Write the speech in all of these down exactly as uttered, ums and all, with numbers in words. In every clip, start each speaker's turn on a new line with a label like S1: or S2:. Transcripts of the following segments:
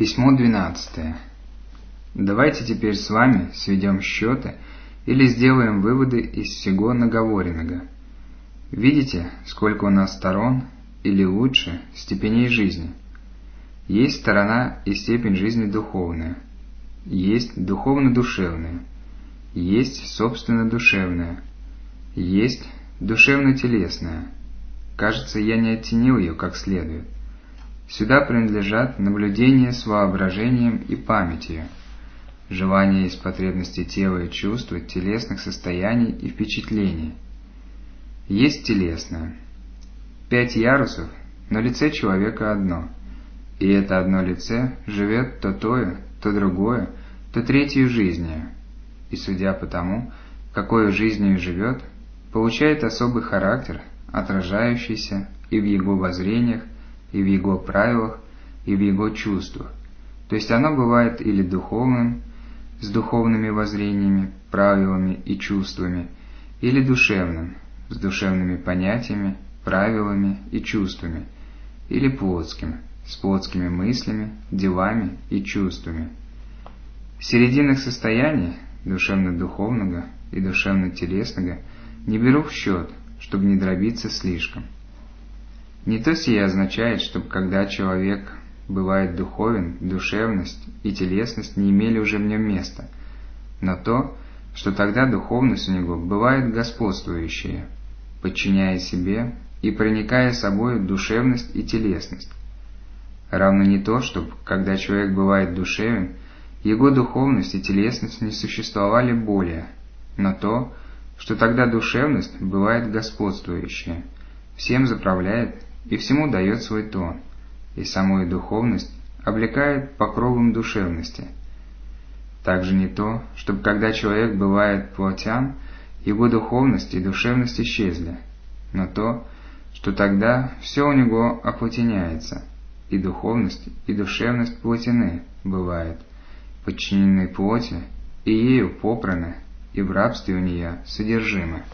S1: Письмо двенадцатое. Давайте теперь с вами сведем счеты или сделаем выводы из всего наговоренного. Видите, сколько у нас сторон, или лучше, степеней жизни? Есть сторона и степень жизни духовная, есть духовно-душевная, есть собственно-душевная, есть душевно-телесная. Кажется, я не оттенил ее как следует. Сюда принадлежат наблюдение с воображением и памятью, желание из потребностей тела и чувства, телесных состояний и впечатлений. Есть телесное. Пять ярусов, но лице человека одно, и это одно лице живет то тое, то другое, то третью жизнью, и, судя по тому, какой жизнью живет, получает особый характер, отражающийся и в его воззрениях, и в его правилах, и в его чувствах. То есть оно бывает или духовным, с духовными воззрениями, правилами и чувствами, или душевным, с душевными понятиями, правилами и чувствами, или плотским, с плотскими мыслями, делами и чувствами. Серединных состояний, душевно-духовного и душевно-телесного, не беру в счет, чтобы не дробиться слишком. Не то сие означает, чтобы когда человек бывает духовен, душевность и телесность не имели уже в нем места, но то, что тогда духовность у него бывает господствующая, подчиняя себе и проникая собой в душевность и телесность. Равно не то, чтобы, когда человек бывает душевен, его духовность и телесность не существовали более, но то, что тогда душевность бывает господствующая, всем заправляет и всему дает свой тон, и самую духовность облекает покровом душевности. Также не то, чтобы когда человек бывает плотян, его духовность и душевность исчезли, но то, что тогда все у него оплотеняется, и духовность, и душевность плотяны бывает, подчинены плоти, и ею попраны, и в рабстве у нее содержимы.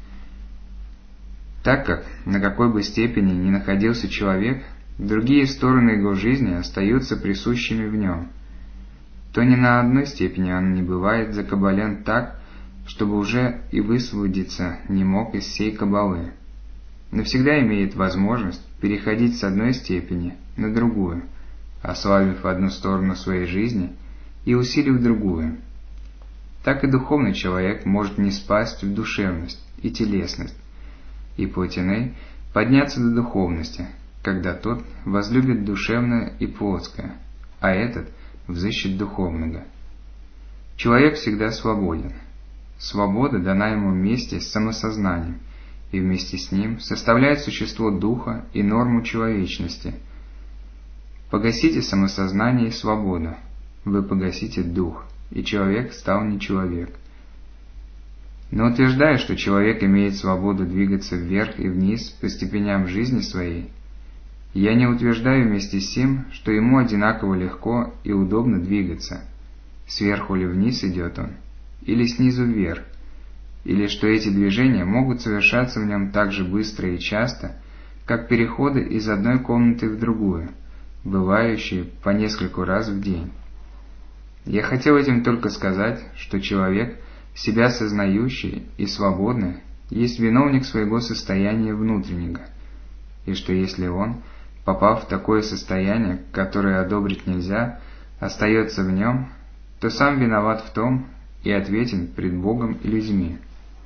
S1: Так как, на какой бы степени ни находился человек, другие стороны его жизни остаются присущими в нем, то ни на одной степени он не бывает закабален так, чтобы уже и высвободиться не мог из сей кабалы, но всегда имеет возможность переходить с одной степени на другую, ослабив одну сторону своей жизни и усилив другую. Так и духовный человек может не спасть в душевность и телесность, и плотяны подняться до духовности, когда тот возлюбит душевное и плотское, а этот взыщет духовного. Человек всегда свободен. Свобода дана ему вместе с самосознанием, и вместе с ним составляет существо духа и норму человечности. Погасите самосознание и свободу, вы погасите дух, и человек стал не человек. Но утверждая, что человек имеет свободу двигаться вверх и вниз по степеням жизни своей, я не утверждаю вместе с тем, что ему одинаково легко и удобно двигаться, сверху ли вниз идет он, или снизу вверх, или что эти движения могут совершаться в нем так же быстро и часто, как переходы из одной комнаты в другую, бывающие по нескольку раз в день. Я хотел этим только сказать, что человек, себя сознающий и свободный, есть виновник своего состояния внутреннего, и что если он, попав в такое состояние, которое одобрить нельзя, остается в нем, то сам виноват в том и ответен пред Богом и людьми.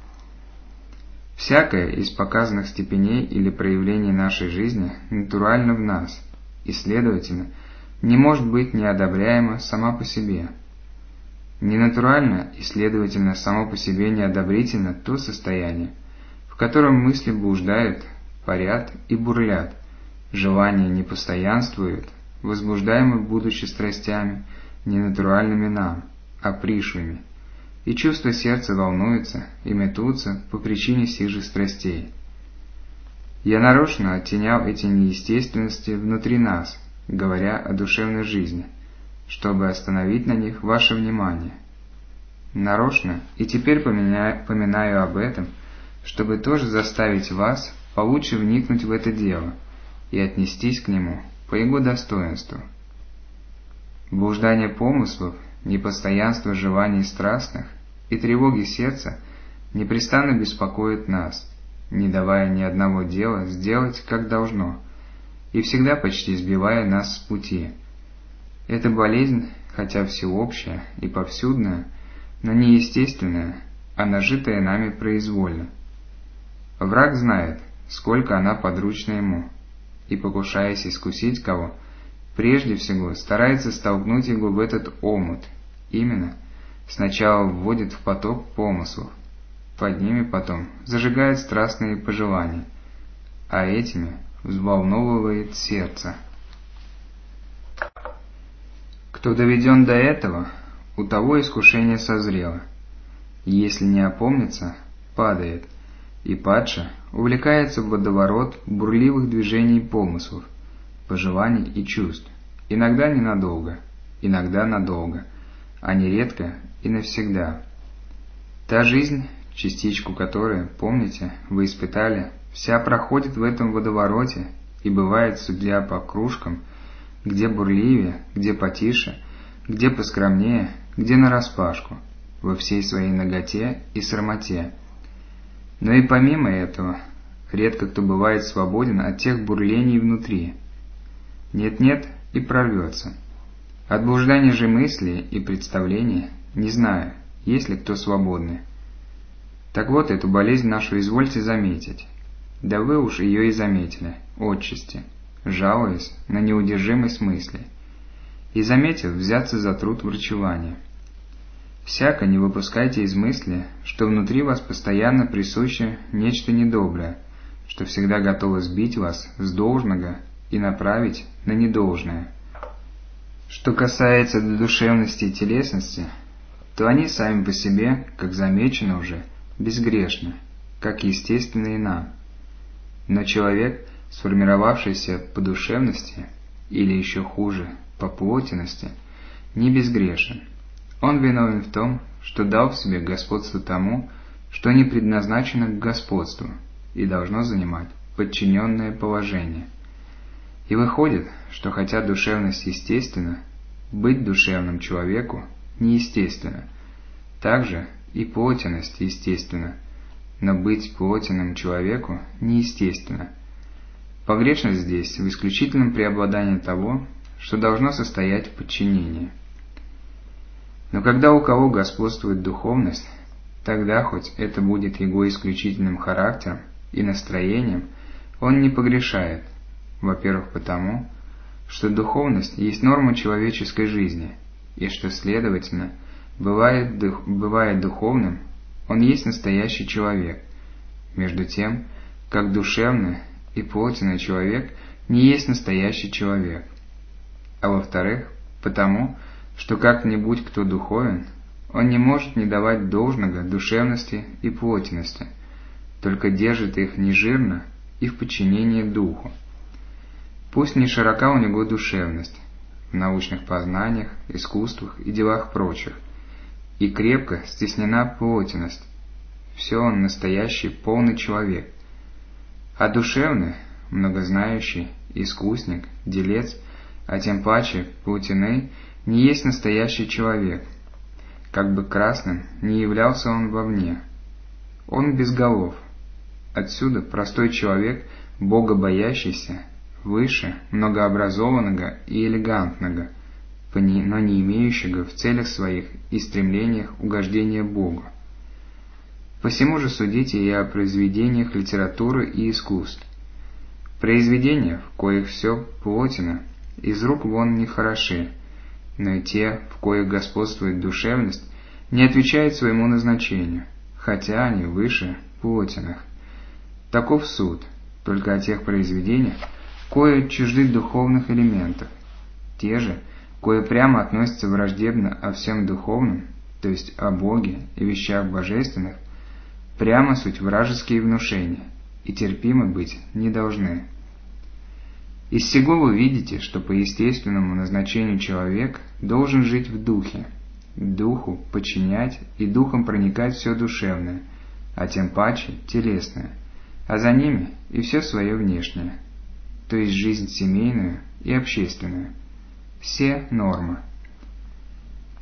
S1: Всякое из показанных степеней или проявлений нашей жизни натурально в нас, и, следовательно, не может быть неодобряемо сама по себе. Ненатурально и, следовательно, само по себе неодобрительно то состояние, в котором мысли блуждают, парят и бурлят, желания не постоянствуют, возбуждаемы будучи страстями, ненатуральными нам, а пришлыми, и чувства сердца волнуются и метутся по причине сих же страстей. Я нарочно оттенял эти неестественности внутри нас, говоря о душевной жизни, чтобы остановить на них ваше внимание. Нарочно и теперь поминаю, поминаю об этом, чтобы тоже заставить вас получше вникнуть в это дело и отнестись к нему по его достоинству. Блуждание помыслов, непостоянство желаний страстных и тревоги сердца непрестанно беспокоят нас, не давая ни одного дела сделать как должно, и всегда почти сбивая нас с пути. Эта болезнь, хотя всеобщая и повсюдная, но неестественная, а нажитая нами произвольно. Враг знает, сколько она подручна ему, и, покушаясь искусить кого, прежде всего старается столкнуть его в этот омут, именно сначала вводит в поток помыслов, под ними потом зажигает страстные пожелания, а этими взволновывает сердце. Кто доведен до этого, у того искушение созрело, и если не опомнится, падает, и падше увлекается в водоворот бурливых движений помыслов, пожеланий и чувств, иногда ненадолго, иногда надолго, а нередко и навсегда. Та жизнь, частичку которой, помните, вы испытали, вся проходит в этом водовороте и бывает, судя по кружкам, где бурливее, где потише, где поскромнее, где нараспашку, во всей своей наготе и срамоте. Но и помимо этого, редко кто бывает свободен от тех бурлений внутри. Нет-нет и прорвется. От блуждания же мысли и представлений не знаю, есть ли кто свободный. Так вот, эту болезнь нашу извольте заметить. Да вы уж ее и заметили, отчасти, жалуясь на неудержимость мысли, и, заметив, взяться за труд врачевания. Всяко не выпускайте из мысли, что внутри вас постоянно присуще нечто недоброе, что всегда готово сбить вас с должного и направить на недолжное. Что касается душевности и телесности, то они сами по себе, как замечено уже, безгрешны, как естественны и нам. Но человек, сформировавшийся по душевности, или еще хуже, по плотности, не безгрешен. Он виновен в том, что дал в себе господство тому, что не предназначено к господству и должно занимать подчиненное положение. И выходит, что хотя душевность естественна, быть душевным человеку неестественно, так же и плотенность естественна, но быть плотенным человеку неестественно. Погрешность здесь в исключительном преобладании того, что должно состоять в подчинении. Но когда у кого господствует духовность, тогда, хоть это будет его исключительным характером и настроением, он не погрешает, во-первых, потому, что духовность есть норма человеческой жизни, и что, следовательно, бывает, дух, бывает духовным, он есть настоящий человек, между тем, как душевный и плотный человек не есть настоящий человек. А во-вторых, потому, что как-нибудь кто духовен, он не может не давать должного душевности и плотности, только держит их нежирно и в подчинении духу. Пусть не широка у него душевность в научных познаниях, искусствах и делах прочих, и крепко стеснена плотность, все он настоящий полный человек, а душевный, многознающий, искусник, делец, а тем паче плотяный, не есть настоящий человек, как бы красным не являлся он вовне. Он без голов. Отсюда простой человек, богобоящийся, выше многообразованного и элегантного, но не имеющего в целях своих и стремлениях угождения Богу. Посему же судите и о произведениях литературы и искусств. Произведения, в коих все плотено, из рук вон не хороши, но и те, в коих господствует душевность, не отвечают своему назначению, хотя они выше плотиных. Таков суд, только о тех произведениях, кое чужды духовных элементов, те же, кое прямо относятся враждебно о всем духовном, то есть о Боге и вещах божественных, прямо суть вражеские внушения, и терпимы быть не должны. Из сего вы видите, что по естественному назначению человек должен жить в духе, духу подчинять и духом проникать все душевное, а тем паче телесное, а за ними и все свое внешнее, то есть жизнь семейную и общественную. Все нормы.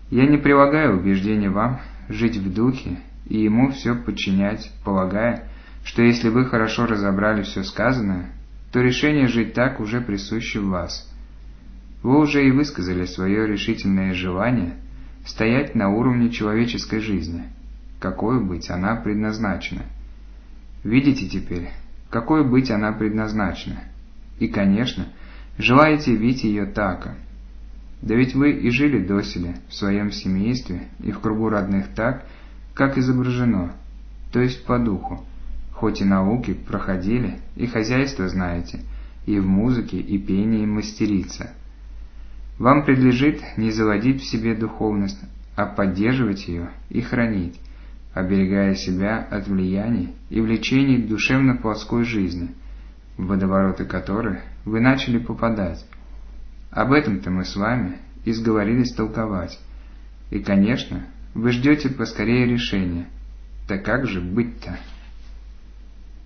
S1: Я не прилагаю убеждения вам жить в духе и ему все подчинять, полагая, что если вы хорошо разобрали все сказанное, то решение жить так уже присуще в вас. Вы уже и высказали свое решительное желание стоять на уровне человеческой жизни, какой быть она предназначена. Видите теперь, какой быть она предназначена, и, конечно, желаете видеть ее тако. Да ведь вы и жили доселе в своем семействе и в кругу родных так, как изображено, то есть по духу, хоть и науки проходили, и хозяйство знаете, и в музыке и пении мастерица. Вам предлежит не заводить в себе духовность, а поддерживать ее и хранить, оберегая себя от влияний и влечений душевно-плотской жизни, в водовороты которой вы начали попадать. Об этом-то мы с вами и сговорились толковать. И, конечно, вы ждете поскорее решения. Так как же быть-то?